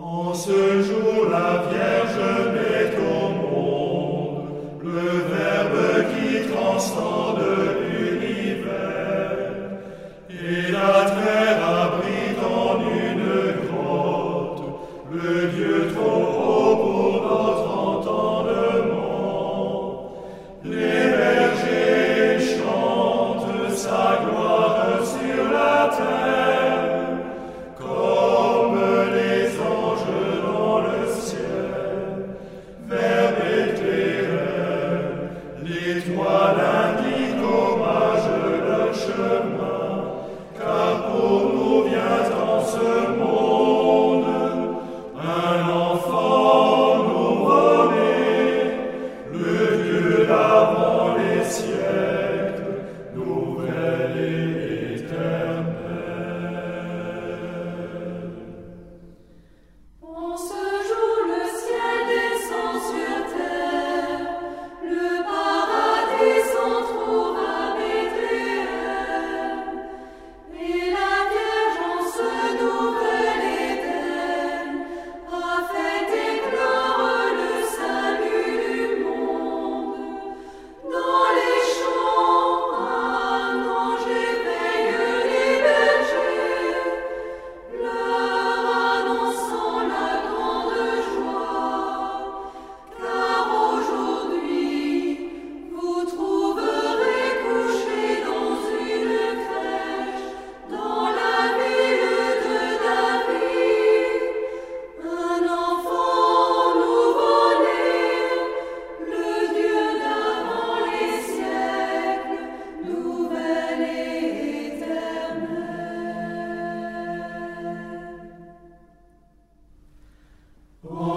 En ce jour, la Vierge met au monde le Verbe qui transcende l'univers, et la terre abrite en une grotte le Dieu trop haut pour notre entendement. Les bergers chantent sa gloire sur la terre, comme les anges dans le ciel. Verbe éclairé, l'étoile indique aux mages leur chemin, car pour nous vient en ce monde un enfant nouveau-né, le Dieu d'avant les siècles, nouvel et éternel. En ce jour, le ciel descend sur terre, le paradis s'en trouve à Bethléem, et la Vierge en ce nouvel Éden a fait éclore le salut du monde. Dans les champs, un ange éveille les bergers, leur annonçant la grande joie, car aujourd'hui vous trouverez couché dans une crèche, dans la ville de David, un enfant nouveau-né, le Dieu d'avant les siècles, nouvel et éternel.